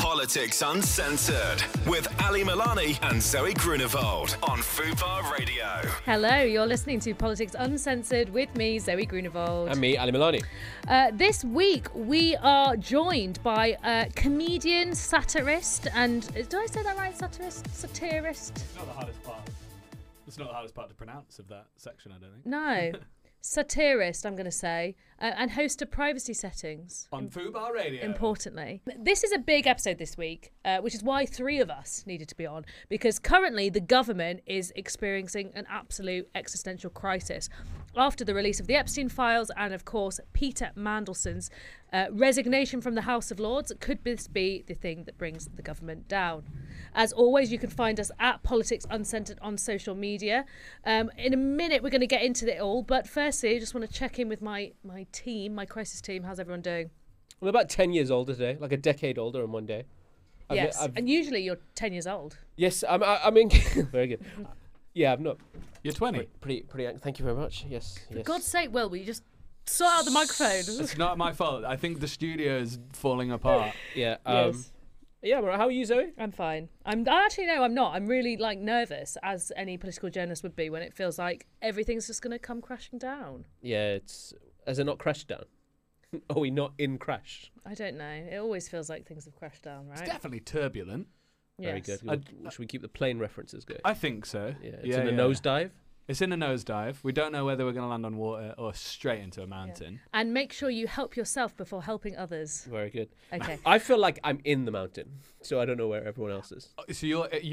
Politics Uncensored with Ali Milani and Zoe Grunewald on Fubar Radio. Hello, you're listening to Politics Uncensored with me, Zoe Grunewald. And me, Ali Milani. This week, we are joined by a comedian, satirist, and... Did I say that right? Satirist? It's not the hardest part. It's not the hardest part to pronounce of that section, I don't think. No. Satirist, I'm going to say, and host of Privacy Settings. On Fubar Radio. Importantly. This is a big episode this week, which is why three of us needed to be on, because currently the government is experiencing an absolute existential crisis after the release of the Epstein files and, of course, Peter Mandelson's resignation from the House of Lords. Could this be the thing that brings the government down? As always, you can find us at Politics Uncensored on social media. In a minute, we're going to get into it all. But firstly, I just want to check in with my team, my crisis team. How's everyone doing? I'm about 10 years older today, like a decade older in one day. Yes, and usually you're 10 years old. Yes, I'm in... Very good. Yeah, I'm not... You're 20. Pretty. Thank you very much. Yes. For God's sake, Will, will you just sort out the microphone? It's not my fault. I think the studio is falling apart. Yeah. Yes. Yeah, how are you, Zoe? I'm fine. Actually, no, I'm not. I'm really nervous, as any political journalist would be, when it feels like everything's just going to come crashing down. Yeah, has it not crashed down? Are we not in crash? I don't know. It always feels like things have crashed down, right? It's definitely turbulent. Very Yes. good. Should we keep the plane references going? I think so. Yeah, it's in a nosedive. It's in a nosedive. We don't know whether we're going to land on water or straight into a mountain. Yeah. And make sure you help yourself before helping others. Very good. Okay. I feel like I'm in the mountain, so I don't know where everyone else is. So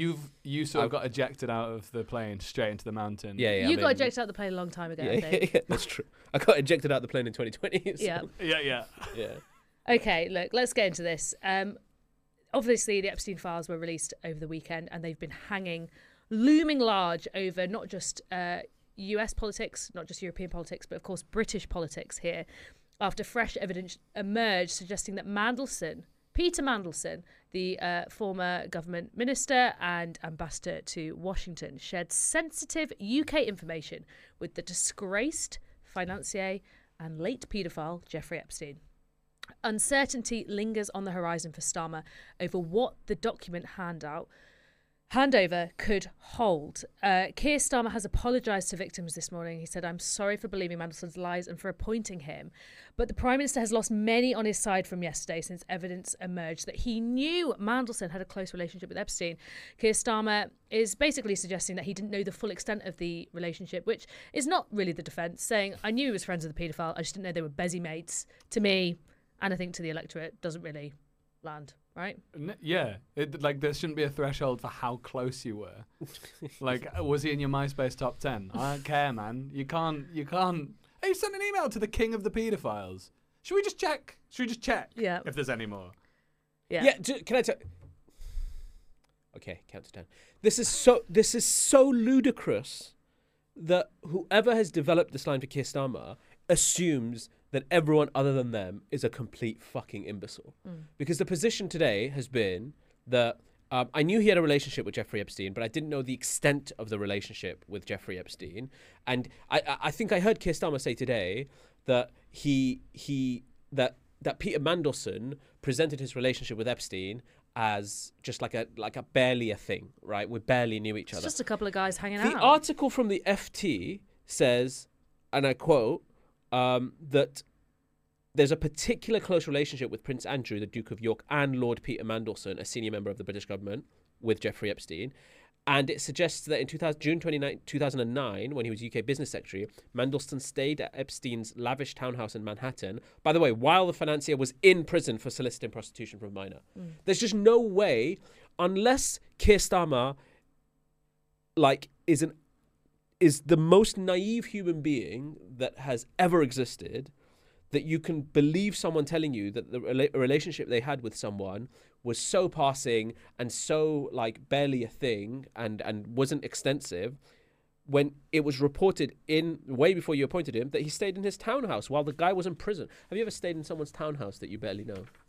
you sort of got ejected out of the plane straight into the mountain. Yeah. You got ejected out of the plane a long time ago, I think. Yeah, that's true. I got ejected out of the plane in 2020. So. Yeah. Yeah. Okay, look, let's get into this. Obviously, the Epstein files were released over the weekend, and they've been looming large over not just US politics, not just European politics, but of course British politics here, after fresh evidence emerged suggesting that Peter Mandelson, the former government minister and ambassador to Washington, shared sensitive UK information with the disgraced financier and late paedophile Jeffrey Epstein. Uncertainty lingers on the horizon for Starmer over what the document handover could hold. Keir Starmer has apologised to victims this morning. He said, "I'm sorry for believing Mandelson's lies and for appointing him." But the Prime Minister has lost many on his side from yesterday since evidence emerged that he knew Mandelson had a close relationship with Epstein. Keir Starmer is basically suggesting that he didn't know the full extent of the relationship, which is not really the defence, saying, "I knew he was friends with the paedophile, I just didn't know they were busy mates." To me, and I think to the electorate, doesn't really land. Right? Yeah. There shouldn't be a threshold for how close you were. Was he in your MySpace top 10? I don't care, man. You can't. Hey, you sent an email to the king of the paedophiles. Should we just check? Yeah. If there's any more. Yeah. Can I tell? Okay, count to 10. This is so ludicrous that whoever has developed this line for Keir Starmer assumes that everyone other than them is a complete fucking imbecile. Because the position today has been that I knew he had a relationship with Jeffrey Epstein, but I didn't know the extent of the relationship with Jeffrey Epstein. And I think I heard Keir Starmer say today that that Peter Mandelson presented his relationship with Epstein as just like a barely a thing, right? We barely knew each other. It's just a couple of guys hanging out. The article from the FT says, and I quote, that there's a particular close relationship with Prince Andrew, the Duke of York, and Lord Peter Mandelson, a senior member of the British government, with Jeffrey Epstein. And it suggests that in June 29, 2009, when he was UK Business Secretary, Mandelson stayed at Epstein's lavish townhouse in Manhattan, by the way, while the financier was in prison for soliciting prostitution from a minor. There's just no way, unless Keir Starmer is the most naive human being that has ever existed, that you can believe someone telling you that the relationship they had with someone was so passing and so barely a thing and wasn't extensive, when it was reported in way before you appointed him that he stayed in his townhouse while the guy was in prison. Have you ever stayed in someone's townhouse that you barely know?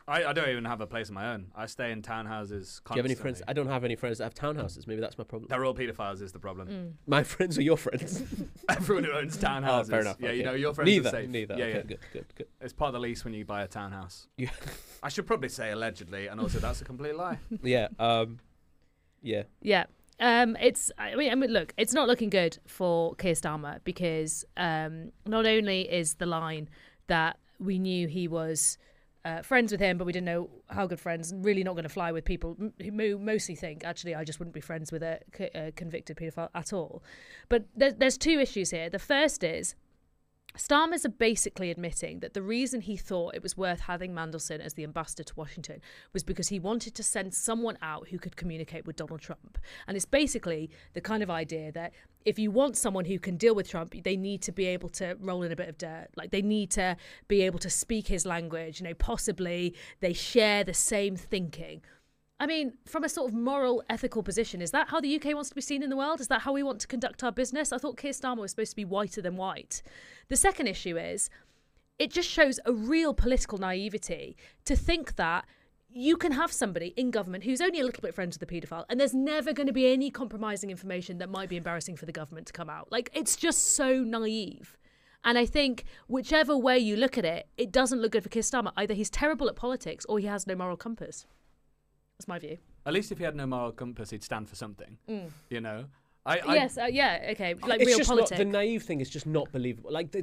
I don't even have a place of my own. I stay in townhouses constantly. Do you have any friends? I don't have any friends that have townhouses. Maybe that's my problem. They're all paedophiles is the problem. My friends are your friends. Everyone who owns townhouses. Oh, fair enough. Yeah, okay. you know, your friends are safe. Neither. Yeah, Okay, yeah. Good. It's part of the lease when you buy a townhouse. Yeah. I should probably say allegedly, and also that's a complete lie. Yeah. Yeah. Yeah. I mean, look, it's not looking good for Keir Starmer because not only is the line that we knew he was friends with him, but we didn't know how good friends, really not going to fly with people who mostly think, actually, I just wouldn't be friends with a convicted paedophile at all. But there's two issues here. The first is Starmer's are basically admitting that the reason he thought it was worth having Mandelson as the ambassador to Washington was because he wanted to send someone out who could communicate with Donald Trump. And it's basically the kind of idea that if you want someone who can deal with Trump, they need to be able to roll in a bit of dirt. Like, they need to be able to speak his language. You know, possibly they share the same thinking. I mean, from a sort of moral, ethical position, is that how the UK wants to be seen in the world? Is that how we want to conduct our business? I thought Keir Starmer was supposed to be whiter than white. The second issue is, it just shows a real political naivety to think that you can have somebody in government who's only a little bit friends with the paedophile, and there's never going to be any compromising information that might be embarrassing for the government to come out. Like, it's just so naive. And I think whichever way you look at it, it doesn't look good for Keir Starmer. Either he's terrible at politics or he has no moral compass. That's my view. At least if he had no moral compass, he'd stand for something. You know? Yes, yeah, okay. Like It's real just politics. not, the naive thing is just not believable. Like,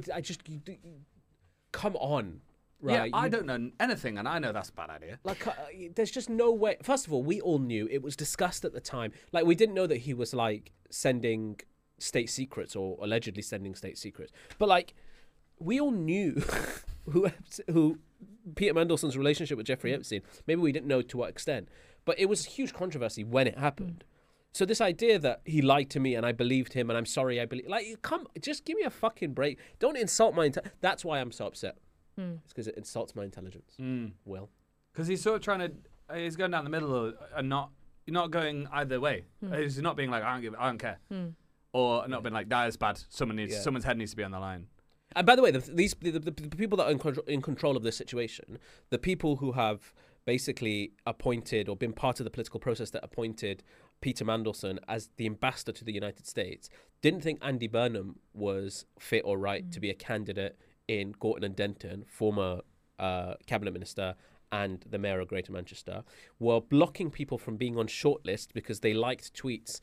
come on. Right. Yeah, I don't know anything, and I know that's a bad idea. Like, there's just no way. First of all, we all knew it was discussed at the time. Like, we didn't know that he was like sending state secrets or allegedly sending state secrets. But like, we all knew who Peter Mandelson's relationship with Jeffrey Epstein. Maybe we didn't know to what extent, but it was a huge controversy when it happened. So this idea that he lied to me and I believed him and I'm sorry I believe, like, just give me a fucking break. Don't insult my that's why I'm so upset. It's because it insults my intelligence. Will. Because he's sort of trying to, he's going down the middle and not going either way. He's not being like, I don't care. Or not being like, that is bad. Someone's head needs to be on the line. And by the way, the people that are in control of this situation, the people who have basically appointed or been part of the political process that appointed Peter Mandelson as the ambassador to the United States, didn't think Andy Burnham was fit or right to be a candidate in Gorton and Denton, former cabinet minister and the mayor of Greater Manchester, were blocking people from being on shortlist because they liked tweets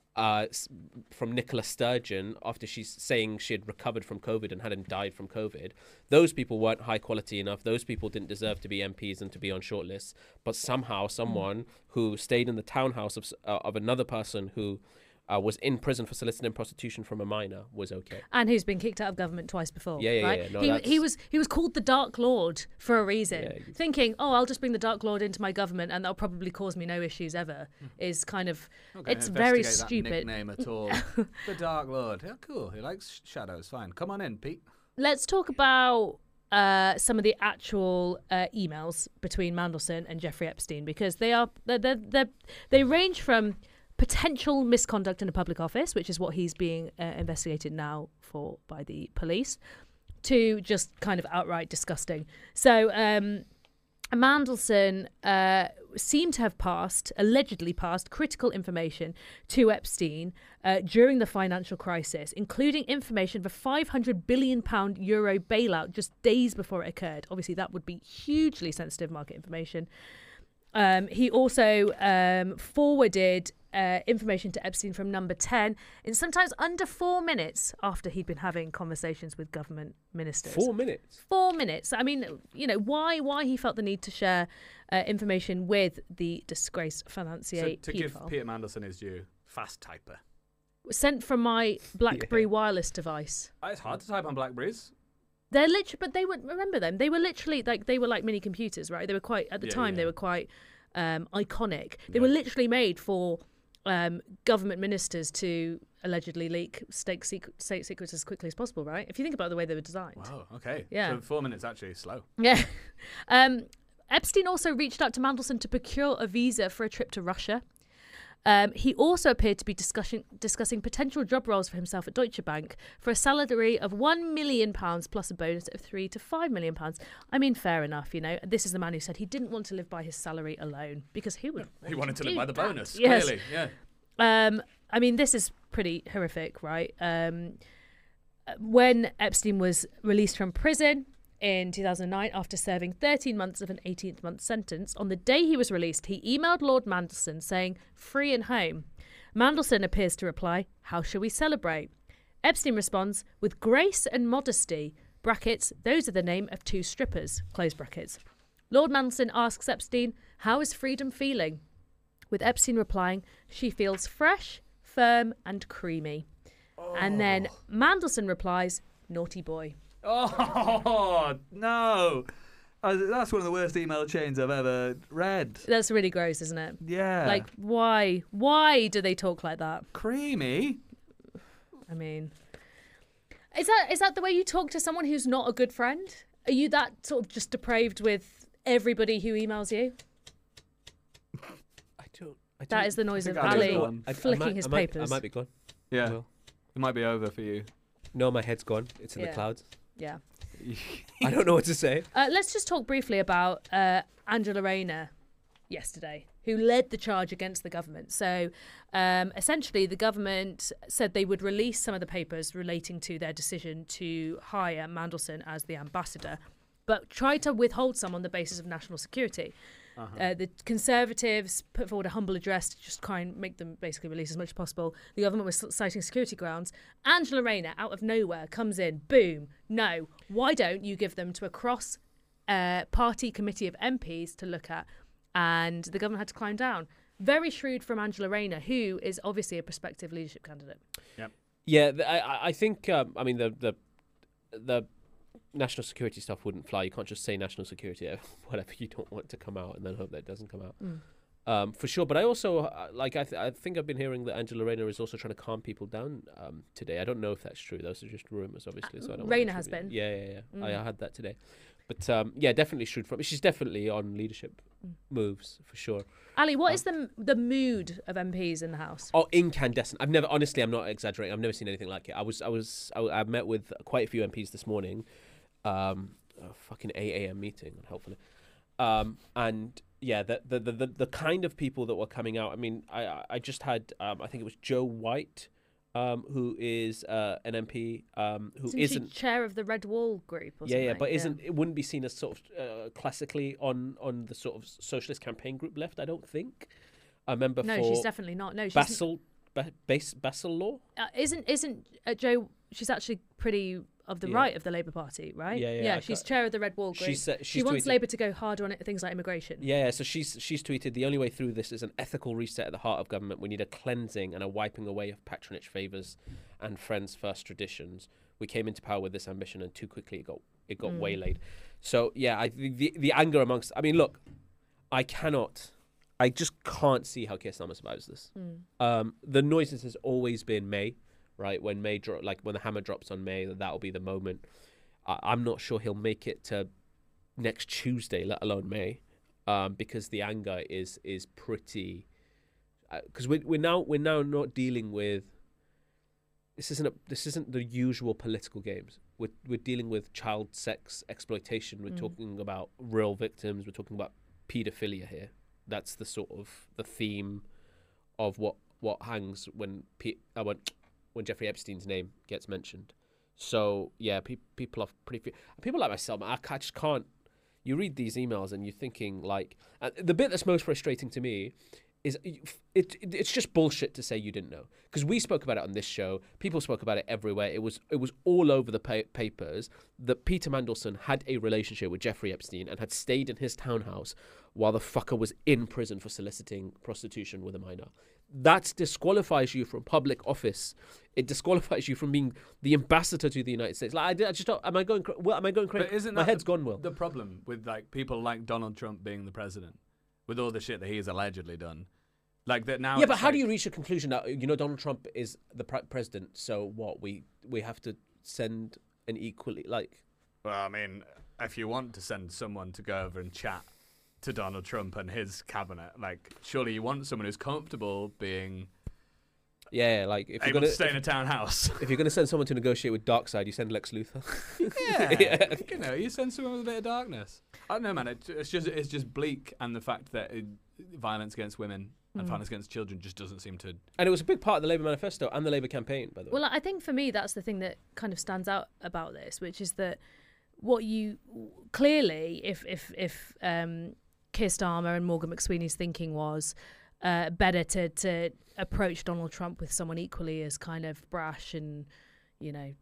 from Nicola Sturgeon after she's saying she had recovered from COVID and hadn't died from COVID. Those people weren't high quality enough. Those people didn't deserve to be MPs and to be on shortlists. But somehow someone who stayed in the townhouse of another person who was in prison for soliciting prostitution from a minor was okay. And who's been kicked out of government twice before. Yeah. Right? No, he was called the Dark Lord for a reason. Yeah, thinking, I'll just bring the Dark Lord into my government and that'll probably cause me no issues ever, is kind of, it's very stupid. That nickname at all. The Dark Lord. Yeah, cool. He likes shadows. Fine. Come on in, Pete. Let's talk about some of the actual emails between Mandelson and Jeffrey Epstein, because they range from potential misconduct in a public office, which is what he's being investigated now for by the police, to just kind of outright disgusting. So Mandelson seemed to have allegedly passed critical information to Epstein during the financial crisis, including information for £500 billion euro bailout just days before it occurred. Obviously, that would be hugely sensitive market information. He also forwarded information to Epstein from Number 10 in sometimes under 4 minutes after he'd been having conversations with government ministers. 4 minutes? 4 minutes. I mean, why he felt the need to share information with the disgraced financier. So to give Peter Mandelson his due, fast typer. Sent from my BlackBerry wireless device. It's hard to type on Blackberries. They're literally, but they would remember them. They were literally like mini computers, right? They were quite at the time. They were quite iconic. They were literally made for government ministers to allegedly leak state secrets as quickly as possible, right? If you think about the way they were designed. Wow. Okay. Yeah. So 4 minutes actually is slow. Yeah. Epstein also reached out to Mandelson to procure a visa for a trip to Russia. He also appeared to be discussing potential job roles for himself at Deutsche Bank for a salary of £1 million plus a bonus of £3 to £5 million. I mean, fair enough, you know. This is the man who said he didn't want to live by his salary alone because he would. He wanted to live by the that? bonus, Yes. clearly. Yeah. I mean, this is pretty horrific, right? When Epstein was released from prison in 2009 after serving 13 months of an 18th-month sentence, on the day he was released, he emailed Lord Mandelson saying, "Free and home." Mandelson appears to reply, "How shall we celebrate?" Epstein responds, "With grace and modesty, brackets, those are the name of two strippers, close brackets." Lord Mandelson asks Epstein, "How is Freedom feeling?" With Epstein replying, "She feels fresh, firm and creamy." And then Mandelson replies, "Naughty boy." Oh, no. That's one of the worst email chains I've ever read. That's really gross, isn't it? Yeah. Like, why? Why do they talk like that? Creamy? I mean, is that the way you talk to someone who's not a good friend? Are you that sort of just depraved with everybody who emails you? I don't. That is the noise of think I just Ali gone. flicking his papers. I might be gone. Yeah. Well, It might be over for you. no, my head's gone. It's in the Yeah. clouds. Yeah. I don't know what to say. Let's just talk briefly about Angela Rayner yesterday, who led the charge against the government. So essentially, the government said they would release some of the papers relating to their decision to hire Mandelson as the ambassador, but tried to withhold some on the basis of national security. The Conservatives put forward a humble address to just try and make them basically release as much as possible. The government was citing security grounds. Angela Rayner, out of nowhere, comes in, boom, no, why don't you give them to a cross-party committee of MPs to look at? And the government had to climb down. Very shrewd from Angela Rayner, who is obviously a prospective leadership candidate. Yeah, I think. I mean, the national security stuff wouldn't fly. You can't just say national security, whatever you don't want to come out, and then hope that it doesn't come out. For sure. But I also I think I've been hearing that Angela Rayner is also trying to calm people down today. I don't know if that's true. Those are just rumors, obviously. So I don't. Rayner has been. Yeah. I had that today. But yeah, definitely shrewd from. She's definitely on leadership moves for sure. Ali, what is the mood of MPs in the House? Oh, incandescent! I'm not exaggerating. I've never seen anything like it. I met with quite a few MPs this morning, a fucking 8 a.m. meeting, hopefully, and yeah, the kind of people that were coming out. I mean, I just had I think it was Joe White, who is an MP, who isn't she chair of the Red Wall group or something? yeah, but it wouldn't be seen as sort of classically on the sort of socialist campaign group left. I don't think. I remember No, for she's definitely not. No, she's Basil Law. isn't Jo? She's actually pretty of the right of the Labour Party, right? Yeah, she's chair of the Red Wall group. She wants tweeted- Labour to go harder on things like immigration. Yeah, so she's tweeted, "The only way through this is an ethical reset at the heart of government. We need a cleansing and a wiping away of patronage favours and friends first traditions. We came into power with this ambition, and too quickly it got waylaid." So yeah, the anger amongst. I mean, look, I just can't see how Keir Starmer survives this. The noises has always been May. Right, when May when the hammer drops on May, that'll be the moment. I'm not sure he'll make it to next Tuesday, let alone May, because the anger is pretty. Because we're now not dealing with. This isn't the usual political games. We're dealing with child sex exploitation. We're talking about real victims. We're talking about paedophilia here. That's the sort of the theme of what hangs when Jeffrey Epstein's name gets mentioned. So yeah, people are pretty. People like myself, I just can't. You read these emails and you're thinking like, the bit that's most frustrating to me is it's just bullshit to say you didn't know, because we spoke about it on this show. People spoke about it everywhere. It was all over the papers that Peter Mandelson had a relationship with Jeffrey Epstein and had stayed in his townhouse while the fucker was in prison for soliciting prostitution with a minor. That disqualifies you from public office. It disqualifies you from being the ambassador to the United States. Like I just don't. Am I going crazy? But isn't My that head's gone, Will. the problem with like people like Donald Trump being the president, with all the shit that he has allegedly done, like that now? Yeah, but it's how like, do you reach a conclusion that Donald Trump is the president? So what? We have to send an equally like. Well, I mean, if you want to send someone to go over and chat to Donald Trump and his cabinet. Like, surely you want someone who's comfortable being Yeah, like if you're able gonna to stay in a townhouse. if you're gonna send someone to negotiate with Darkseid, you send Lex Luthor. Yeah, you know, you send someone with a bit of darkness. I don't know, man. It's just bleak, and the fact that violence against women and violence against children just doesn't seem to. And it was a big part of the Labour manifesto and the Labour campaign, by the way. Well, I think for me, that's the thing that kind of stands out about this, which is that what you clearly, if Keir Starmer and Morgan McSweeney's thinking was better to approach Donald Trump with someone equally as kind of brash and, you know,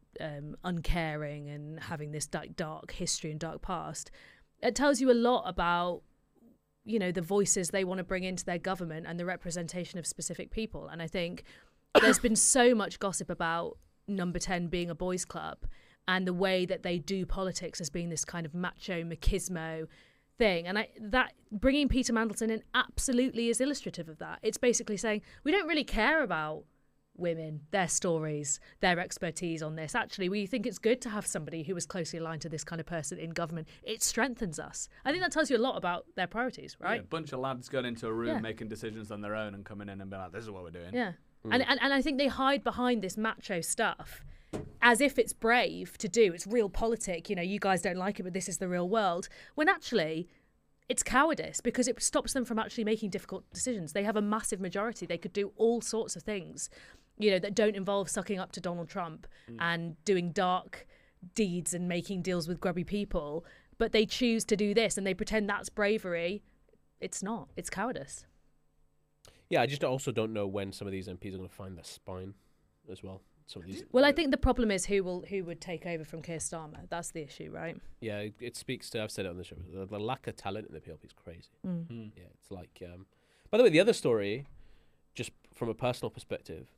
uncaring and having this dark history and dark past, it tells you a lot about, you know, the voices they want to bring into their government and the representation of specific people. And I think there's been so much gossip about Number 10 being a boys' club and the way that they do politics as being this kind of macho machismo thing. And that bringing Peter Mandelson in absolutely is illustrative of that. It's basically saying, we don't really care about women, their stories, their expertise on this. Actually, we think it's good to have somebody who is closely aligned to this kind of person in government. It strengthens us. I think that tells you a lot about their priorities, right? Yeah, a bunch of lads going into a room Yeah. making decisions on their own and coming in and being like, this is what we're doing. Yeah. And I think they hide behind this macho stuff as if it's brave to do. It's real politic. You know, you guys don't like it, but this is the real world. When actually, it's cowardice because it stops them from actually making difficult decisions. They have a massive majority. They could do all sorts of things, you know, that don't involve sucking up to Donald Trump and doing dark deeds and making deals with grubby people. But they choose to do this and they pretend that's bravery. It's not. It's cowardice. Yeah, I just also don't know when some of these MPs are going to find their spine as well. Some of these. Well, I think the problem is who would take over from Keir Starmer. That's the issue, right? Yeah, it speaks to. I've said it on the show. The lack of talent in the PLP is crazy. Yeah, it's like. By the way, the other story, just from a personal perspective,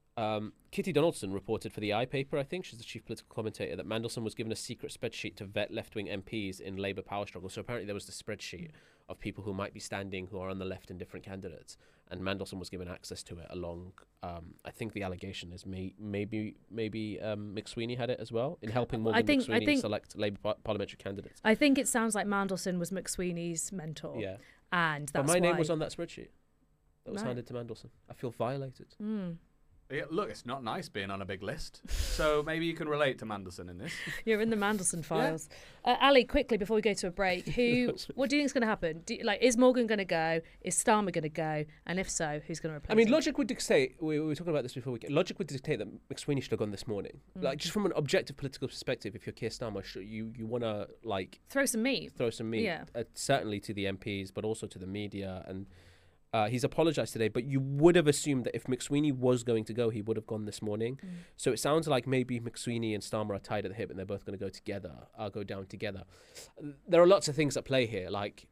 Kitty Donaldson reported for the iPaper, I think, she's the chief political commentator, that Mandelson was given a secret spreadsheet to vet left-wing MPs in Labour power struggle. So apparently there was the spreadsheet of people who might be standing who are on the left in different candidates, and Mandelson was given access to it along, I think the allegation is maybe McSweeney had it as well, in helping Morgan McSweeney select Labour parliamentary candidates. I think it sounds like Mandelson was McSweeney's mentor. Yeah. And But that's my name why- was on that spreadsheet that was Right. handed to Mandelson. I feel violated. Yeah, look, it's not nice being on a big list. So maybe you can relate to Mandelson in this. You're in the Mandelson files. Ali, quickly before we go to a break, what do you think is going to happen? Is Morgan going to go? Is Starmer going to go? And if so, who's going to replace I mean, him? logic would dictate. We were talking about this before. Logic would dictate that McSweeney should have gone this morning. Like, just from an objective political perspective, if you're Keir Starmer, you want to like Throw some meat. throw some meat, Yeah. certainly to the MPs, but also to the media. And he's apologised today. But you would have assumed that if McSweeney was going to go, he would have gone this morning. So it sounds like maybe McSweeney and Starmer are tied at the hip, and they're both going to go together. Go down together. There are lots of things at play here. Like,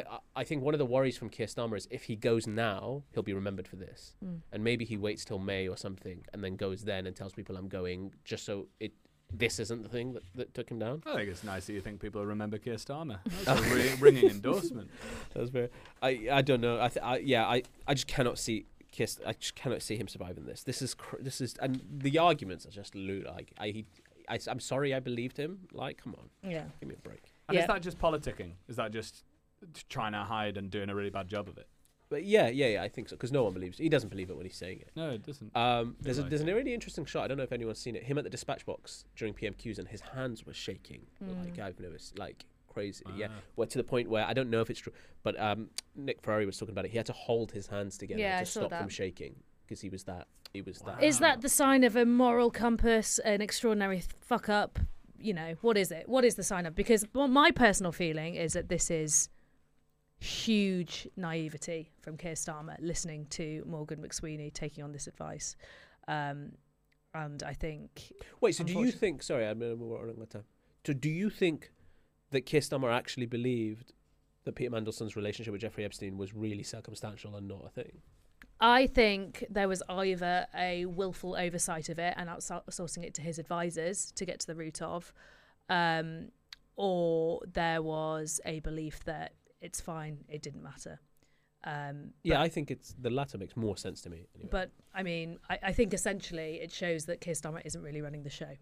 I think one of the worries from Keir Starmer is if he goes now, he'll be remembered for this. And maybe he waits till May or something and then goes then and tells people I'm going, just so this isn't the thing that took him down. I think it's nice that you think people remember Keir Starmer. That's a ringing endorsement. That's very. I don't know. I just cannot see I just cannot see him surviving this. This is and the arguments are just like I'm sorry I believed him. Like, come on, Yeah. give me a break. And Yeah. is that just politicking? Is that just trying to hide and doing a really bad job of it? But yeah, I think so, because no one believes. He doesn't believe it when he's saying it. No, it doesn't. There's like a it. really interesting shot. I don't know if anyone's seen it. Him at the dispatch box during PMQs, and his hands were shaking like I've never like crazy. Yeah, well, to the point where I don't know if it's true, but Nick Ferrari was talking about it. He had to hold his hands together Yeah, I to saw stop that. them shaking because he was that. Is that the sign of a moral compass, an extraordinary fuck up? You know, what is it? What is the sign of? Because my personal feeling is that this is huge naivety from Keir Starmer listening to Morgan McSweeney taking on this advice. And I think... Wait, so do you think... Sorry, I'm running out of time. So do you think that Keir Starmer actually believed that Peter Mandelson's relationship with Jeffrey Epstein was really circumstantial and not a thing? I think there was either a willful oversight of it and outsourcing it to his advisors to get to the root of, or there was a belief that it's fine, it didn't matter. I think it's the latter makes more sense to me. Anyway. But, I mean, I think essentially it shows that Keir Starmer isn't really running the show.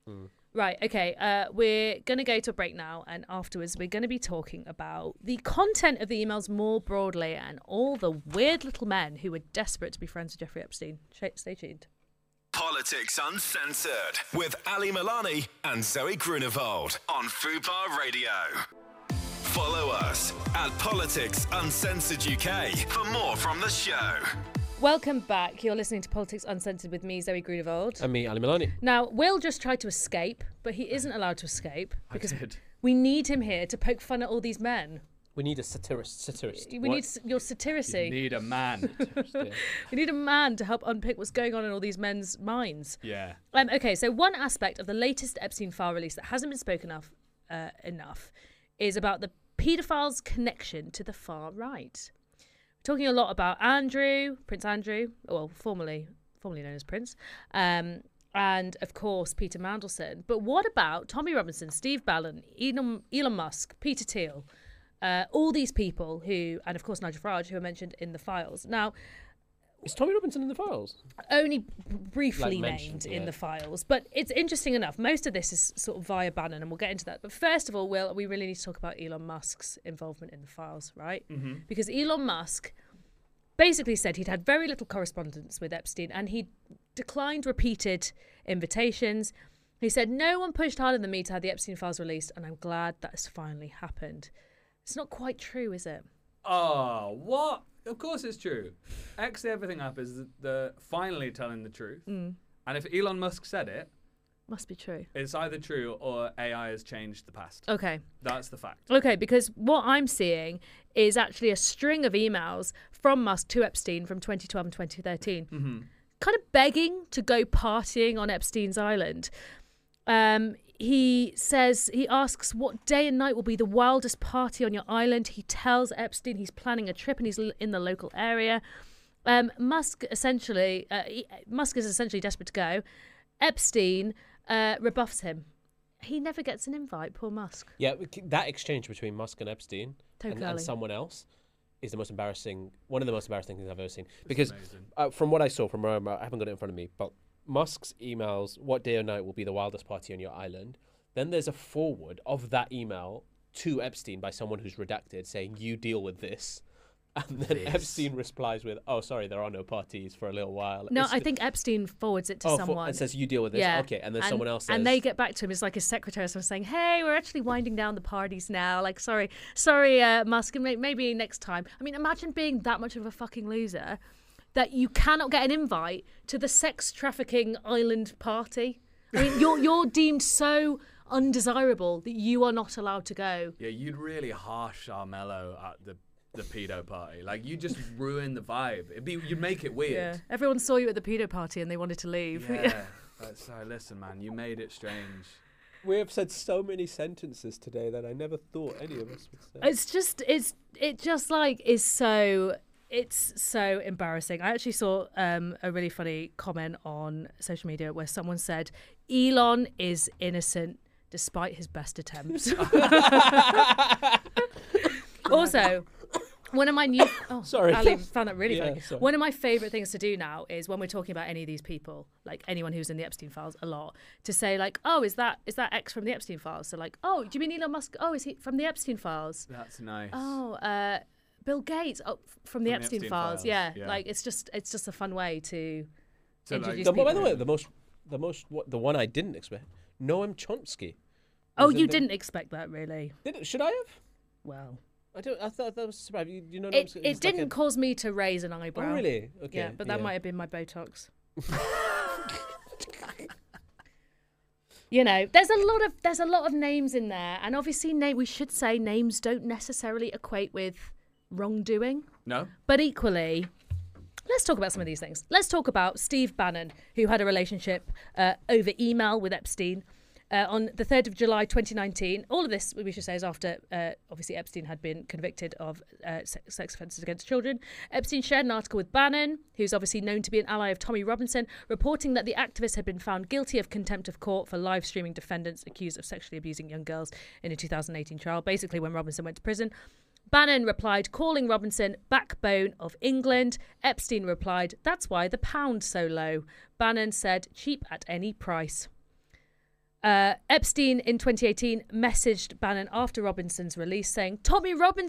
Right, okay. We're going to go to a break now, and afterwards we're going to be talking about the content of the emails more broadly and all the weird little men who were desperate to be friends with Jeffrey Epstein. Stay tuned. Politics Uncensored with Ali Milani and Zoe Grunewald on Fubar Radio. Follow us at Politics Uncensored UK for more from the show. Welcome back. You're listening to Politics Uncensored with me, Zoe Grunewald. And me, Ali Milani. Now, Will just tried to escape, but he isn't allowed to escape because I did. we need him here to poke fun at all these men. We need a satirist. We need your satiracy. You need a man. We need a man to help unpick what's going on in all these men's minds. Yeah. Okay, so one aspect of the latest Epstein file release that hasn't been spoken of enough is about the paedophile's connection to the far right. We're talking a lot about Prince Andrew, well, formerly known as Prince, and of course Peter Mandelson. But what about Tommy Robinson, Steve Bannon, Elon Musk, Peter Thiel, all these people who, and of course Nigel Farage, who are mentioned in the files. Now, is Tommy Robinson in the files? Only briefly Like mentioned, named in the files, but it's interesting enough. Most of this is sort of via Bannon, and we'll get into that. But first of all, we really need to talk about Elon Musk's involvement in the files, right? Mm-hmm. Because Elon Musk basically said he'd had very little correspondence with Epstein, and he declined repeated invitations. He said, "No one pushed harder than me to have the Epstein files released, and I'm glad that's finally happened." It's not quite true, is it? Oh, what? Of course it's true. Actually, everything up is the finally telling the truth. And if Elon Musk said it, must be true. It's either true or AI has changed the past. Okay. That's the fact. Okay, because what I'm seeing is actually a string of emails from Musk to Epstein from 2012 and 2013, kind of begging to go partying on Epstein's island. He asks what day and night will be the wildest party on your island. He tells Epstein he's planning a trip and he's in the local area. Musk is essentially desperate to go. Epstein rebuffs him. He never gets an invite, poor Musk. Yeah, that exchange between Musk and Epstein Totally. and someone else is one of the most embarrassing things I've ever seen. Because from what I saw, I haven't got it in front of me, but Musk's emails, what day or night will be the wildest party on your island? Then there's a forward of that email to Epstein by someone who's redacted saying, you deal with this. And then Epstein replies with, oh, sorry, there are no parties for a little while. No, I think Epstein forwards it to someone. And says, you deal with this. Yeah. Okay. And then someone else says. And they get back to him. It's like his secretary or something saying, hey, we're actually winding down the parties now. Like, sorry, Musk, maybe next time. I mean, imagine being that much of a fucking loser that you cannot get an invite to the sex trafficking island party. I mean, you're deemed so undesirable that you are not allowed to go. Yeah, you'd really harsh Armello at the pedo party. Like, you just ruin the vibe. You'd make it weird. Yeah. Everyone saw you at the pedo party and they wanted to leave. Yeah. Listen, man, you made it strange. We have said so many sentences today that I never thought any of us would say. It's so embarrassing. I actually saw a really funny comment on social media where someone said, Elon is innocent despite his best attempts. Also, one of my sorry, Ali found that really funny. Sorry. One of my favourite things to do now is when we're talking about any of these people, like anyone who's in the Epstein files a lot, to say like, oh, is that X from the Epstein files? So like, oh, do you mean Elon Musk? Oh, is he from the Epstein files? That's nice. Oh, Bill Gates from the Epstein files. Yeah, like it's just a fun way to introduce people. By the way, the one I didn't expect, Noam Chomsky. Oh, you didn't expect that, really? Should I have? Well, I thought that was a surprise. You know, it didn't cause me to raise an eyebrow. Oh, really? Okay. Yeah, but that might have been my Botox. You know, there's a lot of names in there, and obviously, we should say names don't necessarily equate with wrongdoing. No. But equally, let's talk about some of these things. Let's talk about Steve Bannon, who had a relationship over email with Epstein. On the 3rd of July 2019, all of this, we should say, is after, obviously, Epstein had been convicted of sex offences against children. Epstein shared an article with Bannon, who's obviously known to be an ally of Tommy Robinson, reporting that the activist had been found guilty of contempt of court for live streaming defendants accused of sexually abusing young girls in a 2018 trial, basically when Robinson went to prison. Bannon replied, calling Robinson backbone of England. Epstein replied, that's why the pound's so low. Bannon said, cheap at any price. Epstein in 2018 messaged Bannon after Robinson's release saying, "Tommy Robinson! !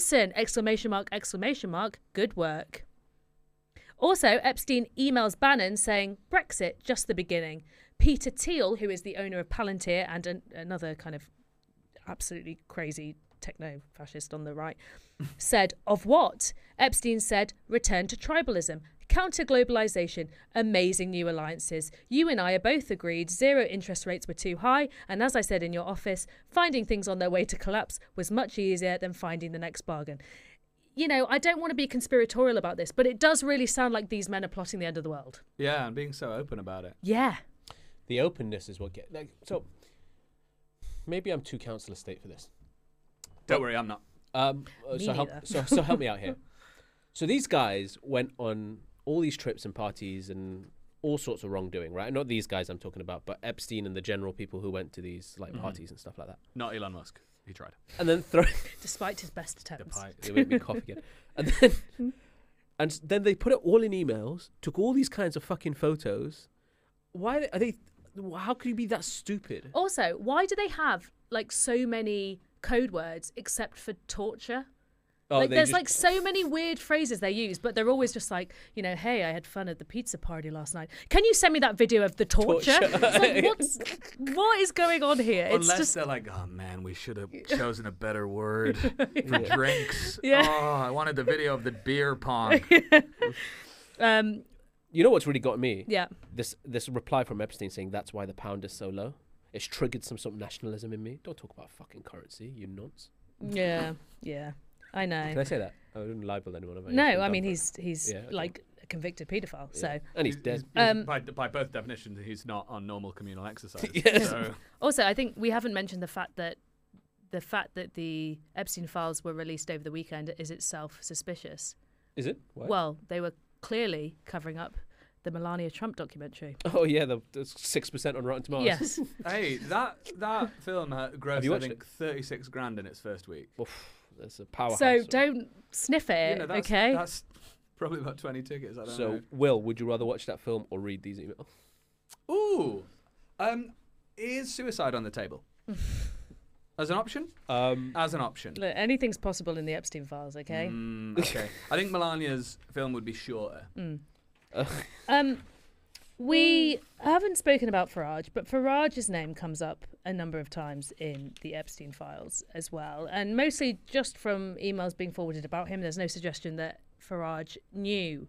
Good work." Also, Epstein emails Bannon saying, "Brexit, just the beginning." Peter Thiel, who is the owner of Palantir and another kind of absolutely crazy techno-fascist on the right, said, "Of what?" Epstein said, "Return to tribalism, counter-globalization, amazing new alliances. You and I are both agreed zero interest rates were too high, and as I said in your office, finding things on their way to collapse was much easier than finding the next bargain." You know, I don't want to be conspiratorial about this, but it does really sound like these men are plotting the end of the world. Yeah, and being so open about it. Yeah. The openness is what so maybe I'm too council estate for this. Don't worry, I'm not. Me So help me out here. So these guys went on all these trips and parties and all sorts of wrongdoing, right? Not these guys I'm talking about, but Epstein and the general people who went to these like parties and stuff like that. Not Elon Musk. He tried. And then Despite his best attempts. it made me cough again. And then they put it all in emails, took all these kinds of fucking photos. Why are they? How could you be that stupid? Also, why do they have like so many code words except for torture? Oh, Like, they there's just- like so many weird phrases they use, but they're always just like, you know, "Hey, I had fun at the pizza party last night. Can you send me that video of the torture?" It's like, what is going on here? It's Unless just they're like, "Oh man, we should have chosen a better word for drinks." Yeah. Oh, I wanted the video of the beer pong. You know what's really got me? yeah. This reply from Epstein saying that's why the pound is so low. It's triggered some sort of nationalism in me. Don't talk about fucking currency, you nonce. Yeah. Yeah. I know. Can I say that? I didn't libel anyone. Have I? No, He's been I done mean for it. he's Yeah, okay. like a convicted paedophile. Yeah. So And he's dead. By both definitions, he's not on normal communal exercise. Yes. So, also, I think we haven't mentioned the fact that the Epstein files were released over the weekend is itself suspicious. Is it? Why? Well, they were clearly covering up the Melania Trump documentary. Oh yeah, the 6% on Rotten Tomatoes. Yes. hey, that film grossed, I watched think, 36 grand in its first week. Oof, that's a powerhouse. So don't sniff it, You know, that's, okay? That's probably about 20 tickets. I don't So, know. Will, would you rather watch that film or read these emails? Ooh. Is suicide on the table? As an option? As an option. Look, anything's possible in the Epstein files, okay? Okay. I think Melania's film would be shorter. We haven't spoken about Farage, but Farage's name comes up a number of times in the Epstein files as well, and mostly just from emails being forwarded about him. There's no suggestion that Farage knew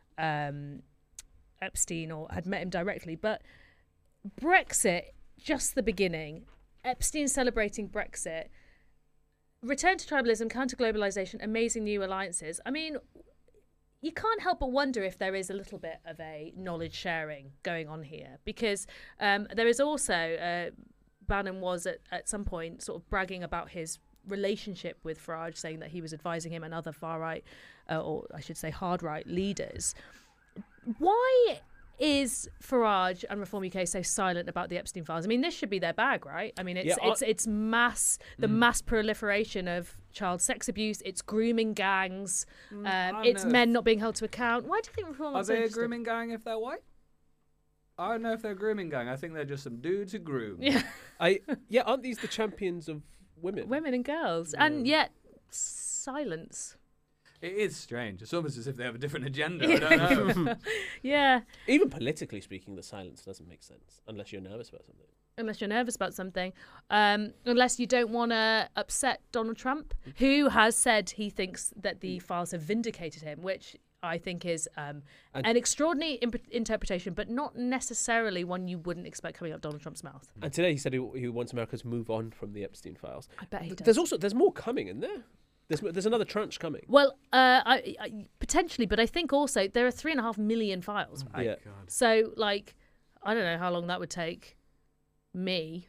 Epstein or had met him directly, but Brexit, just the beginning. Epstein celebrating Brexit, return to tribalism, counter-globalization, amazing new alliances. I mean, you can't help but wonder if there is a little bit of a knowledge sharing going on here, because there is also Bannon was at some point sort of bragging about his relationship with Farage, saying that he was advising him and other far right, or I should say hard right leaders. Why is Farage and Reform UK so silent about the Epstein files? I mean, this should be their bag, right? I mean, it's mass proliferation of child sex abuse, it's grooming gangs, it's men not being held to account. Why do you think Reform Are is so they a interested? grooming gang if they're white? I don't know if they're a grooming gang. I think they're just some dudes who groom. Yeah, Aren't these the champions of women? women and girls, and yet silence. It is strange. It's almost as if they have a different agenda. I don't know. Yeah, Even politically speaking, the silence doesn't make sense unless you're nervous about something. unless you're nervous about something, unless you don't want to upset Donald Trump, who has said he thinks that the files have vindicated him, which I think is an extraordinary interpretation, but not necessarily one you wouldn't expect coming out of Donald Trump's mouth. And today he said he wants America to move on from the Epstein files. I bet he does. There's more coming, isn't there? There's another tranche coming. Well, I potentially, but I think also there are 3.5 million files, right? Yeah. So, like, I don't know how long that would take me.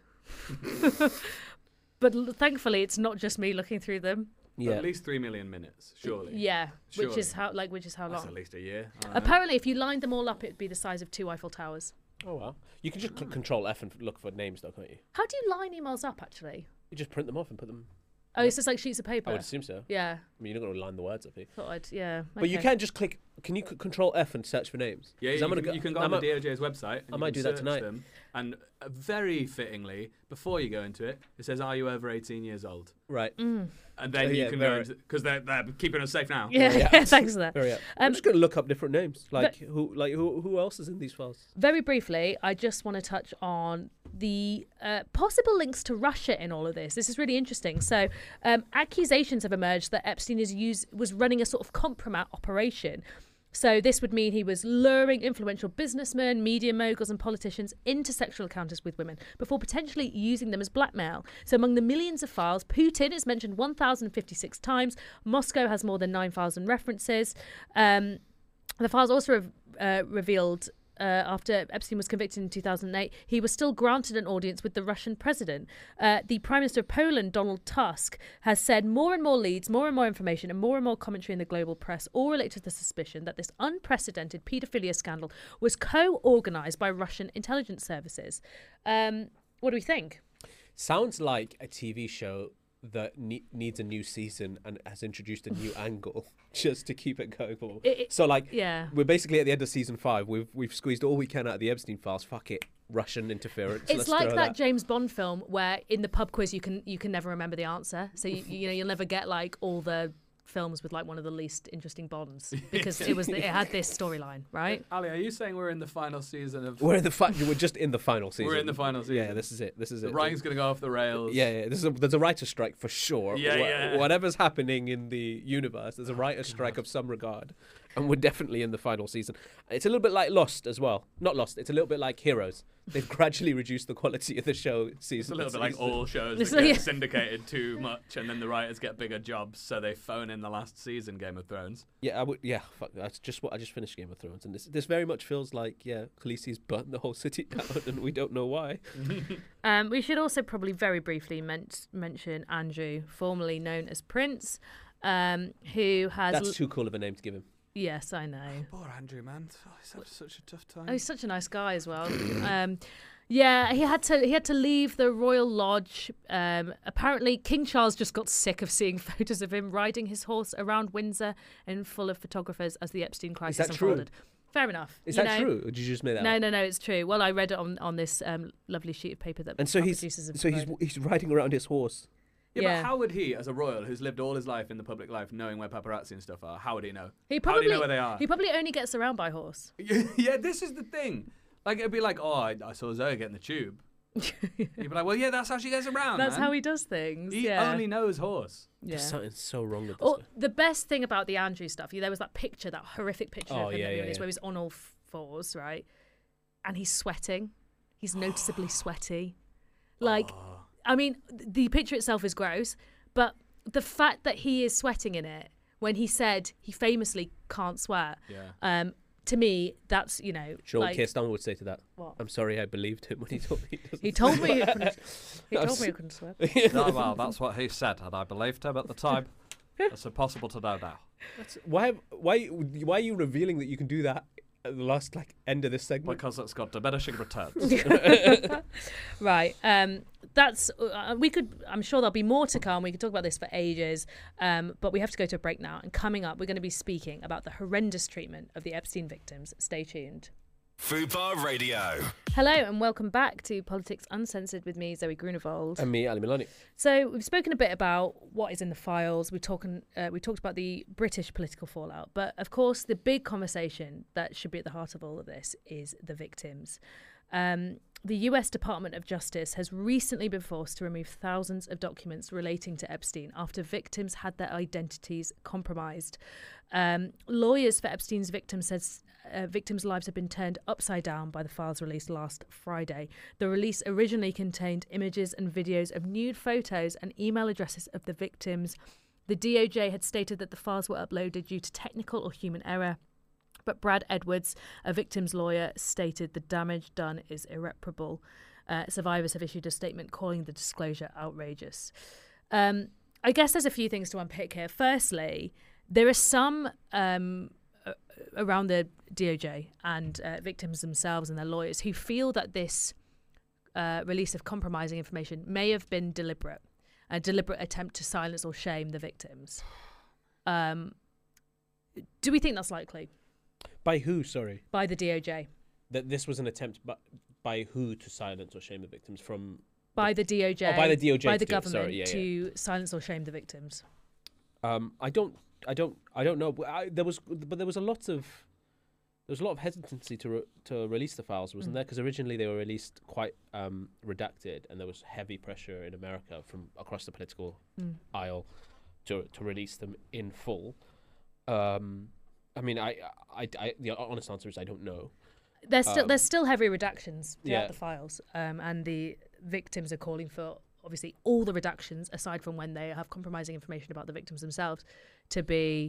But thankfully, it's not just me looking through them. Yeah. At least 3 million minutes, surely. Yeah, which Surely. is how That's long. at least a year. I don't know. Apparently, if you lined them all up, it'd be the size of 2 Eiffel Towers. Oh wow. You can just Control F and look for names, though, can't you? How do you line emails up, actually? You just print them off and put them. Oh, it's just like sheets of I paper. would assume so. Yeah, I mean, you're not going to line the words up here. thought I'd. Yeah, But you okay. can just click Can you control F and search for names? Yeah, 'Cause you can go on the DOJ's website. And I might you can do that search tonight. Them, and very fittingly, before you go into it, it says, "Are you over 18 years old?" Right. And then Oh, you yeah, can very- go into, because they're keeping us safe now. Yeah, thanks for that. Very up. I'm just going to look up different names. Who else is in these files? Very briefly, I just want to touch on the possible links to Russia in all of this. This is really interesting. So, accusations have emerged that Epstein was running a sort of compromat operation. So this would mean he was luring influential businessmen, media moguls and politicians into sexual encounters with women before potentially using them as blackmail. So among the millions of files, Putin is mentioned 1,056 times. Moscow has more than 9,000 references. The files also revealed after Epstein was convicted in 2008, he was still granted an audience with the Russian president. The Prime Minister of Poland, Donald Tusk, has said more and more leads, more and more information, and more commentary in the global press all relate to the suspicion that this unprecedented paedophilia scandal was co-organised by Russian intelligence services. What do we think? Sounds like a TV show that needs a new season and has introduced a new angle just to keep it going forward. We're basically at the end of season 5. We've squeezed all we can out of the Epstein files. Fuck it, Russian interference. It's Let's like throw that James Bond film where in the pub quiz you can never remember the answer. So you'll never get like all the films with like one of the least interesting Bonds because it had this storyline, right? Ali, are you saying we're in the final season of? We're just in the final season. We're in the final season. Yeah, this is it. The writing's gonna go off the rails. Yeah. There's a writer's strike for sure. Yeah. Whatever's happening in the universe, there's a writer's strike of some regard, and we're definitely in the final season. It's a little bit like Lost as well. Not Lost. It's a little bit like Heroes. They've gradually reduced the quality of the show season. It's a little bit like all shows that get syndicated too much, and then the writers get bigger jobs, so they phone in the last season Game of Thrones. Yeah, fuck. That's just what I just finished Game of Thrones, and this very much feels like Khaleesi's burnt the whole city down, and we don't know why. We should also probably very briefly mention Andrew, formerly known as Prince, who has. That's too cool of a name to give him. Yes, I know. Poor Andrew, man. He's had such a tough time. Oh, he's such a nice guy as well. He had to leave the Royal Lodge. Apparently, King Charles just got sick of seeing photos of him riding his horse around Windsor and full of photographers as the Epstein crisis unfolded. True? Fair enough. Is that true, or did you just make that up? No, it's true. Well, I read it on this lovely sheet of paper that and so he's riding around his horse. Yeah, but how would he, as a royal who's lived all his life in the public life, knowing where paparazzi and stuff are, how would he know? How would he know where they are? He probably only gets around by horse. Yeah, this is the thing. Like, it'd be like, oh, I saw Zoe get in the tube. You'd be like, well, yeah, that's how she gets around. That's how he does things. He only knows horse. Yeah. There's something so wrong with this guy. The best thing about the Andrew stuff, there was that picture, that horrific picture of him where he's on all fours, right? And he's sweating. He's noticeably sweaty. Like, I mean, the picture itself is gross, but the fact that he is sweating in it when he said he famously can't sweat, to me, that's, Sure, like, Keir Starmer would say to that. What? I'm sorry I believed him when he told me he told me he couldn't sweat. Well, that's what he said, and I believed him at the time. It's impossible to know now. Why are you revealing that you can do that at the last end of this segment? Because it's got diminishing returns. Right. That's I'm sure there'll be more to come. We could talk about this for ages, but we have to go to a break now. And coming up, we're going to be speaking about the horrendous treatment of the Epstein victims. Stay tuned. Fubar Radio. Hello and welcome back to Politics Uncensored with me, Zoe Grunewald. And me, Ali Milani. So we've spoken a bit about what is in the files. We talked about the British political fallout, but of course the big conversation that should be at the heart of all of this is the victims. The US Department of Justice has recently been forced to remove thousands of documents relating to Epstein after victims had their identities compromised. Lawyers for Epstein's victims says victims' lives have been turned upside down by the files released last Friday. The release originally contained images and videos of nude photos and email addresses of the victims. The DOJ had stated that the files were uploaded due to technical or human error. But Brad Edwards, a victim's lawyer, stated the damage done is irreparable. Survivors have issued a statement calling the disclosure outrageous. I guess there's a few things to unpick here. Firstly, there are some around the DOJ and victims themselves and their lawyers who feel that this release of compromising information may have been deliberate, a deliberate attempt to silence or shame the victims. Do we think that's likely? By who? Sorry. by the DOJ. That this was an attempt by who to silence or shame the victims from. By the DOJ. Oh, by the DOJ. By to the do it. government Sorry, yeah, to silence or shame the victims. I don't know. There was a lot of hesitancy to release the files, wasn't there? Because originally they were released quite redacted, and there was heavy pressure in America from across the political aisle to release them in full. I mean, the honest answer is I don't know. There's still heavy redactions throughout Yeah. the files, and the victims are calling for obviously all the redactions, aside from when they have compromising information about the victims themselves, to be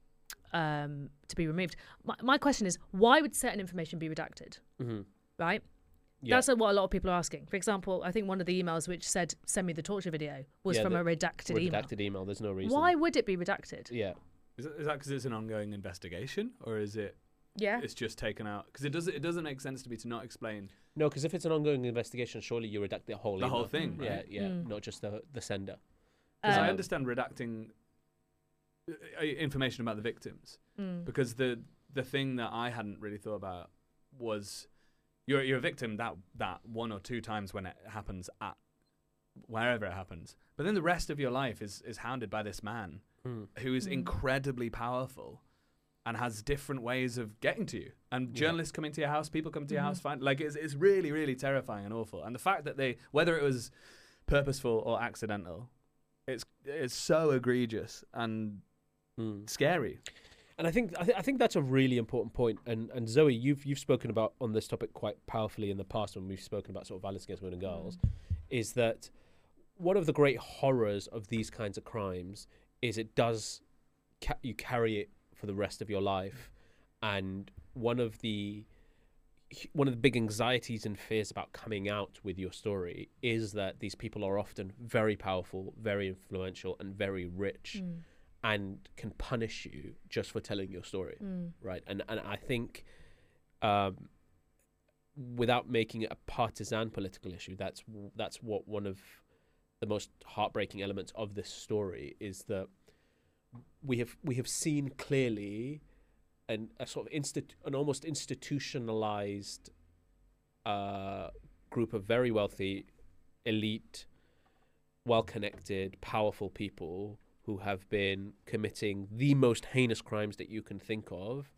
removed. My question is, why would certain information be redacted? Mm-hmm. Right? Yeah. That's what a lot of people are asking. For example, I think one of the emails which said "send me the torture video" was from a redacted email. Redacted email. There's no reason. Why would it be redacted? Yeah. Is that because it's an ongoing investigation, or is it? Yeah. It's just taken out because it doesn't make sense to me to not explain No, because if it's an ongoing investigation, surely you redact the whole the email. whole thing. Yeah, Right? yeah, not just the sender. Because I Um, understand redacting information about the victims, Mm. because the thing that I hadn't really thought about was you're a victim that one or two times when it happens at wherever it happens, but then the rest of your life is hounded by this man who is incredibly powerful and has different ways of getting to you. And journalists come into your house, people come to your house, it's really, really terrifying and awful. And the fact that whether it was purposeful or accidental, it's so egregious and scary. And I think that's a really important point. And Zoe, you've spoken about on this topic quite powerfully in the past when we've spoken about sort of violence against women and girls, is that one of the great horrors of these kinds of crimes is it does you carry it for the rest of your life. And one of the big anxieties and fears about coming out with your story is that these people are often very powerful, very influential, and very rich, and can punish you just for telling your story, right? And I think, without making it a partisan political issue, that's what one of the most heartbreaking elements of this story is, that we have seen clearly a sort of an almost institutionalized group of very wealthy, elite, well-connected, powerful people who have been committing the most heinous crimes that you can think of,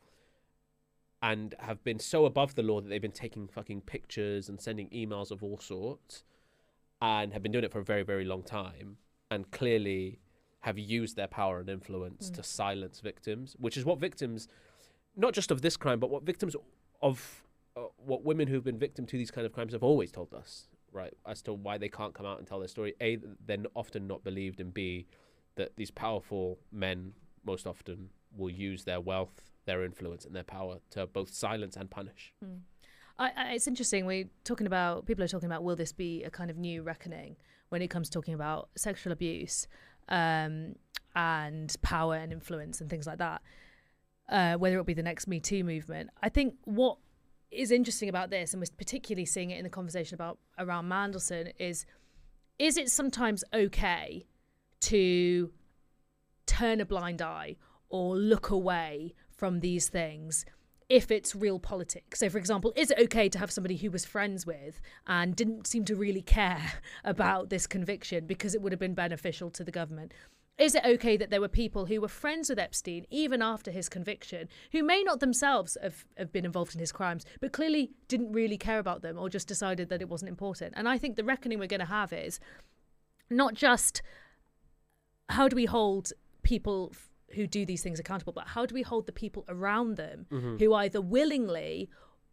and have been so above the law that they've been taking fucking pictures and sending emails of all sorts, and have been doing it for a very, very long time, and clearly have used their power and influence to silence victims, which is what victims, not just of this crime, but what victims of what women who've been victim to these kind of crimes have always told us, right, as to why they can't come out and tell their story. A, they're often not believed, and B, that these powerful men most often will use their wealth, their influence, and their power to both silence and punish. It's interesting. People are talking about, will this be a kind of new reckoning when it comes to talking about sexual abuse and power and influence and things like that, whether it'll be the next Me Too movement. I think what is interesting about this, and we're particularly seeing it in the conversation around Mandelson, is it sometimes okay to turn a blind eye or look away from these things if it's real politics? So, for example, is it okay to have somebody who was friends with and didn't seem to really care about this conviction because it would have been beneficial to the government? Is it okay that there were people who were friends with Epstein even after his conviction, who may not themselves have been involved in his crimes, but clearly didn't really care about them or just decided that it wasn't important? And I think the reckoning we're going to have is not just how do we hold people who do these things accountable, but how do we hold the people around them who either willingly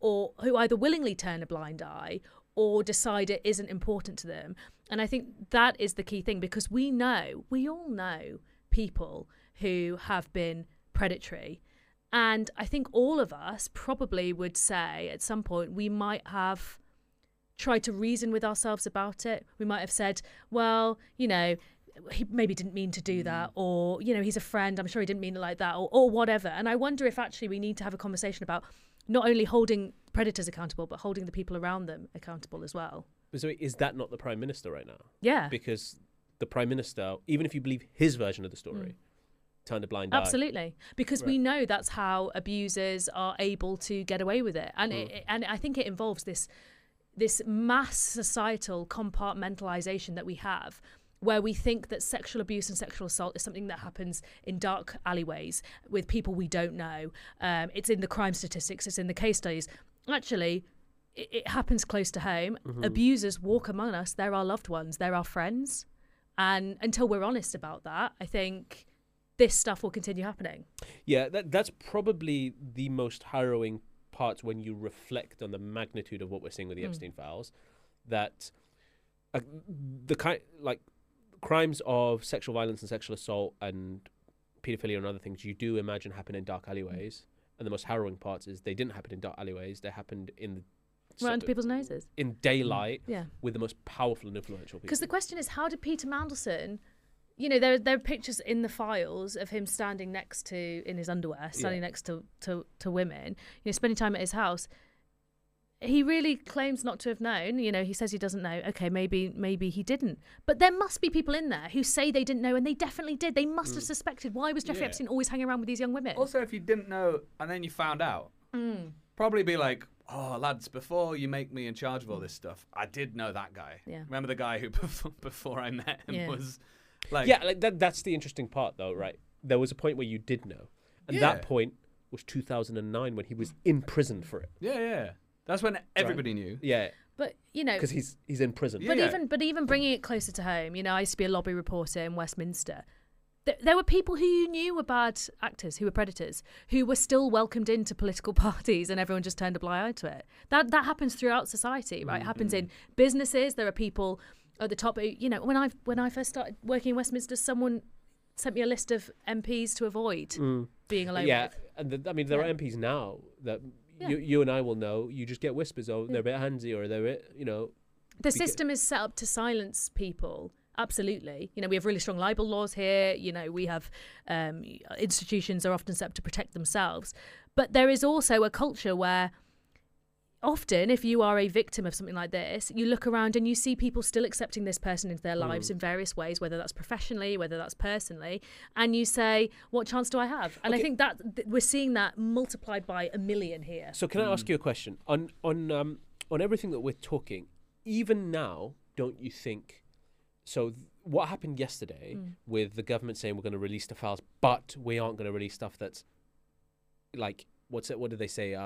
turn a blind eye or decide it isn't important to them? And I think that is the key thing, because we all know people who have been predatory. And I think all of us probably would say at some point we might have tried to reason with ourselves about it. We might have said, well, he maybe didn't mean to do that, or, he's a friend, I'm sure he didn't mean it like that, or whatever. And I wonder if actually we need to have a conversation about not only holding predators accountable, but holding the people around them accountable as well. So is that not the Prime Minister right now? Yeah. Because the Prime Minister, even if you believe his version of the story, turned a blind eye. Absolutely, because we know that's how abusers are able to get away with it, and and I think it involves this mass societal compartmentalization that we have, where we think that sexual abuse and sexual assault is something that happens in dark alleyways with people we don't know. It's in the crime statistics, it's in the case studies. Actually, it happens close to home. Abusers walk among us. They're our loved ones. They're our friends. And until we're honest about that, I think this stuff will continue happening. Yeah, that's probably the most harrowing part when you reflect on the magnitude of what we're seeing with the Epstein files. That the kind crimes of sexual violence and sexual assault and paedophilia and other things you do imagine happen in dark alleyways. And the most harrowing part is they didn't happen in dark alleyways. They happened in right under people's noses. In daylight, yeah, with the most powerful and influential people. Because the question is, how did Peter Mandelson, you know, there are pictures in the files of him standing next to, in his underwear, standing next to women, you know, spending time at his house. He really claims not to have known. You know, he says he doesn't know. Okay, maybe he didn't. But there must be people in there who say they didn't know, and they definitely did. They must have suspected. Why was Jeffrey Epstein always hanging around with these young women? Also, if you didn't know and then you found out, probably be like, oh, lads, before you make me in charge of all this stuff, I did know that guy. Yeah. Remember the guy who, before I met him, was like... Yeah, like that's the interesting part, though, right? There was a point where you did know. And that point was 2009 when he was in prison for it. Yeah. That's when everybody knew. Yeah. But, you know... Because he's in prison. But even bringing it closer to home, you know, I used to be a lobby reporter in Westminster. There were people who you knew were bad actors, who were predators, who were still welcomed into political parties, and everyone just turned a blind eye to it. That happens throughout society, right? It happens in businesses. There are people at the top. You know, when I first started working in Westminster, someone sent me a list of MPs to avoid being alone with. Yeah, and there are MPs now that you and I will know. You just get whispers of they're a bit handsy or they're a bit, you know. The system is set up to silence people. Absolutely. You know, we have really strong libel laws here. You know, we have institutions are often set up to protect themselves. But there is also a culture where often if you are a victim of something like this, you look around and you see people still accepting this person into their lives in various ways, whether that's professionally, whether that's personally. And you say, what chance do I have? And I think that we're seeing that multiplied by a million here. So can I ask you a question? On everything that we're talking, even now, don't you think... So what happened yesterday with the government saying we're going to release the files, but we aren't going to release stuff that's like, what did they say?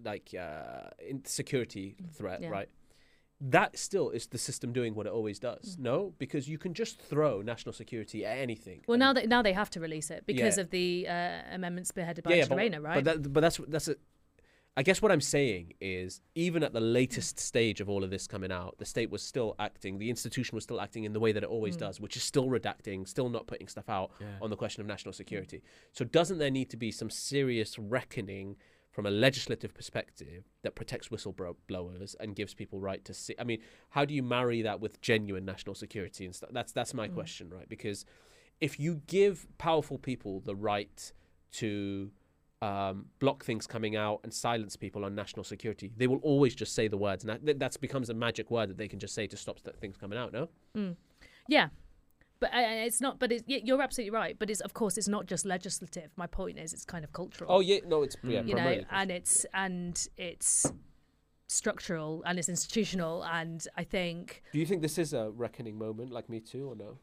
Security threat, right? That still is the system doing what it always does. No, because you can just throw national security at anything. Well, now they have to release it because of the amendments spearheaded by Rayner, right? But that's I guess what I'm saying is, even at the latest stage of all of this coming out, the state was still acting, the institution was still acting in the way that it always does, which is still redacting, still not putting stuff out on the question of national security. So doesn't there need to be some serious reckoning from a legislative perspective that protects whistleblowers and gives people right to see? I mean, how do you marry that with genuine national security and stuff? That's my question, right? Because if you give powerful people the right to... block things coming out and silence people on national security, they will always just say the words, and that becomes a magic word that they can just say to stop things coming out. No, yeah, but it's not. But you're absolutely right. But of course it's not just legislative. My point is, it's kind of cultural. Oh yeah, no, it's you know, and it's structural and it's institutional. And I think. Do you think this is a reckoning moment, like Me Too, or no?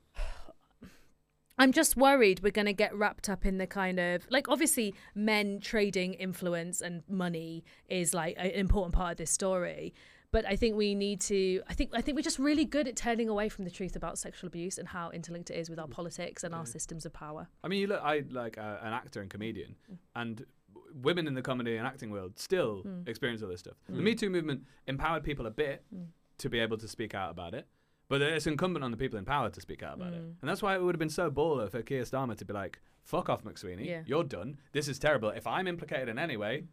I'm just worried we're going to get wrapped up in the kind of, like, obviously men trading influence and money is like an important part of this story. But I think we need to, I think we're just really good at turning away from the truth about sexual abuse and how interlinked it is with our politics and our systems of power. I mean, you look, I like an actor and comedian, and women in the comedy and acting world still experience all this stuff. The Me Too movement empowered people a bit to be able to speak out about it. But it's incumbent on the people in power to speak out about it. And that's why it would have been so baller for Keir Starmer to be like, fuck off, McSweeney. You're done. This is terrible. If I'm implicated in any way,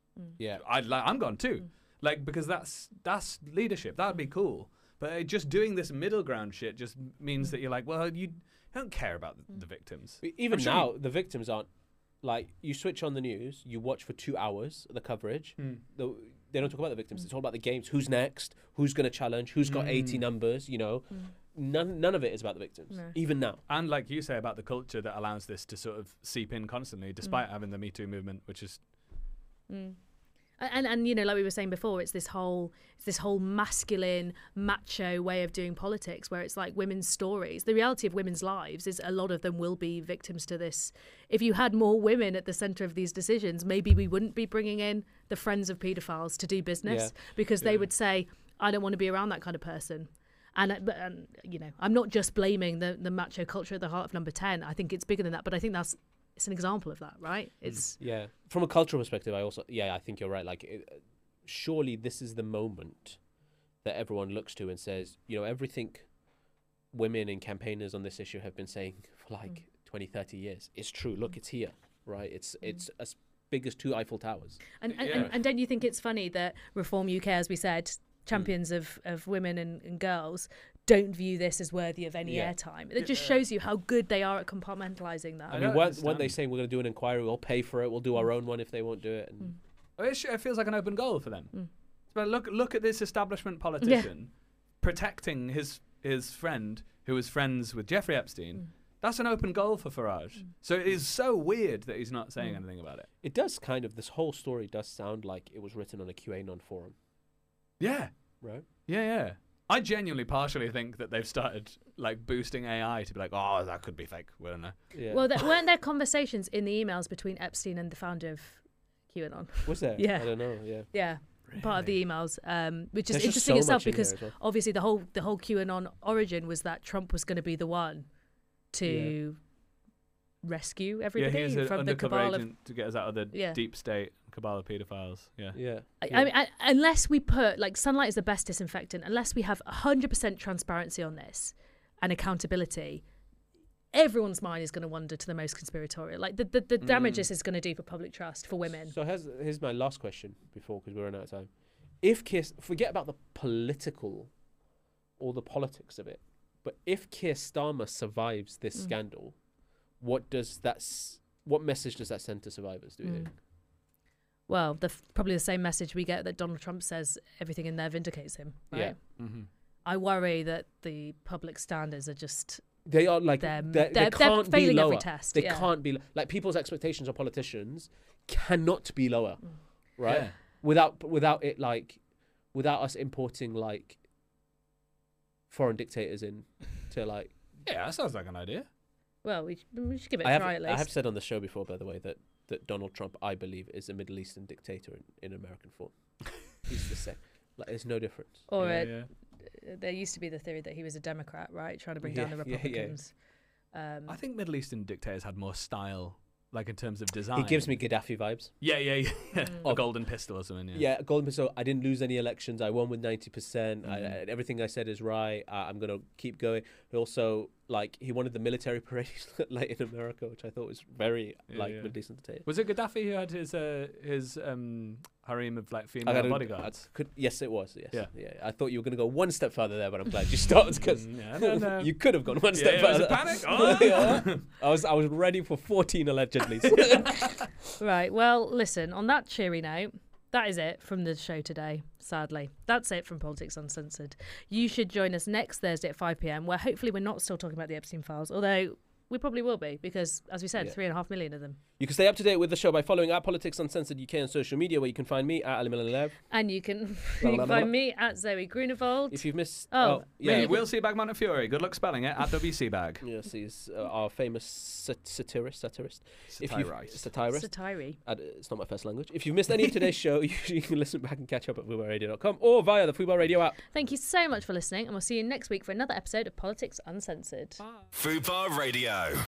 I'm gone too. Like, because that's leadership. That would be cool. But just doing this middle ground shit just means that you're like, well, you don't care about the victims. Even now, the victims aren't, like, you switch on the news, you watch for 2 hours the coverage, they don't talk about the victims. It's all about the games. Who's next? Who's going to challenge? Who's got 80 numbers? You know, none of it is about the victims, No. even now. And like you say about the culture that allows this to sort of seep in constantly, despite having the Me Too movement, which is And you know, like we were saying before, it's this whole masculine, macho way of doing politics, where it's like women's stories. The reality of women's lives is a lot of them will be victims to this. If you had more women at the centre of these decisions, maybe we wouldn't be bringing in the friends of paedophiles to do business, because they would say, "I don't want to be around that kind of person." And you know, I'm not just blaming the macho culture at the heart of Number 10. I think it's bigger than that, but I think it's an example of that, right? It's Yeah. From a cultural perspective, I think you're right. Like, surely this is the moment that everyone looks to and says, you know, everything women and campaigners on this issue have been saying for like 20, 30 years. It's true. Look, it's here, right? It's as big as 2 Eiffel Towers. And don't you think it's funny that Reform UK, as we said, champions of women and girls, don't view this as worthy of any airtime? It just shows you how good they are at compartmentalising that. I mean, weren't they saying we're going to do an inquiry, we'll pay for it, we'll do our own one if they won't do it? And It feels like an open goal for them. But look at this establishment politician protecting his friend who was friends with Jeffrey Epstein. That's an open goal for Farage. So it is so weird that he's not saying anything about it. It does kind of, this whole story does sound like it was written on a QAnon forum. Yeah. Right? Yeah. I genuinely partially think that they've started like boosting AI to be like, oh, that could be fake. We don't know. Yeah. Well, weren't there conversations in the emails between Epstein and the founder of QAnon? Was there? Yeah. I don't know. Yeah. Yeah. Part of the emails, which is There's just interesting so itself, much in because there as well. obviously the whole QAnon origin was that Trump was going to be the one to rescue everybody he's an from the undercover cabal of. agent to get us out of the deep state cabal of paedophiles. Yeah. Yeah. I mean, unless we put, like, sunlight is the best disinfectant, unless we have 100% transparency on this and accountability, everyone's mind is going to wander to the most conspiratorial. Like, the damage this is going to do for public trust, for women. So here's my last question before, because we're running out of time. If forget about the political or the politics of it, but if Keir Starmer survives this scandal, what message does that send to survivors, do you think? Well, probably the same message we get that Donald Trump says everything in there vindicates him, right? Yeah. I worry that the public standards are just... They are like, they're they can't be failing lower. every test. They can't be, like, people's expectations of politicians cannot be lower, right? Yeah. Without it, like, without us importing, like, foreign dictators in to, like... Yeah, that sounds like an idea. Well, we should give it a try at least. I have said on the show before, by the way, that Donald Trump, I believe, is a Middle Eastern dictator in American form. He's the same. Like, there's no difference. Or there used to be the theory that he was a Democrat, right, trying to bring down the Republicans. I think Middle Eastern dictators had more style, like in terms of design. He gives me Gaddafi vibes. Yeah. A golden pistol or something. Yeah, golden pistol. I didn't lose any elections. I won with 90%. Everything I said is right. I'm going to keep going. Also, like, he wanted the military parade like in America, which I thought was very Middle Eastern dictator. Was it Gaddafi who had his harem of like female bodyguards? Yes, it was. Yes. Yeah. I thought you were going to go one step further there, but I'm glad you stopped, because no. you could have gone one step further. Was a panic. I was ready for 14 allegedly. Right. Well, listen, on that cheery note, that is it from the show today, sadly. That's it from Politics Uncensored. You should join us next Thursday at 5 p.m, where hopefully we're not still talking about the Epstein files, although we probably will be, because, as we said, 3.5 million of them. You can stay up to date with the show by following at Politics Uncensored UK on social media, where you can find me at Ali Millan. And you can find me at Zoe Grunewald. If you've missed... We'll see Bag Montefiore. Good luck spelling it. At WC Bag. Yes, he's our famous satirist. Satirist. Satirist. It's not my first language. If you've missed any of today's show, you can listen back and catch up at FuboRadio.com or via the Fubo Radio app. Thank you so much for listening, and we'll see you next week for another episode of Politics Uncensored. Fubar Radio.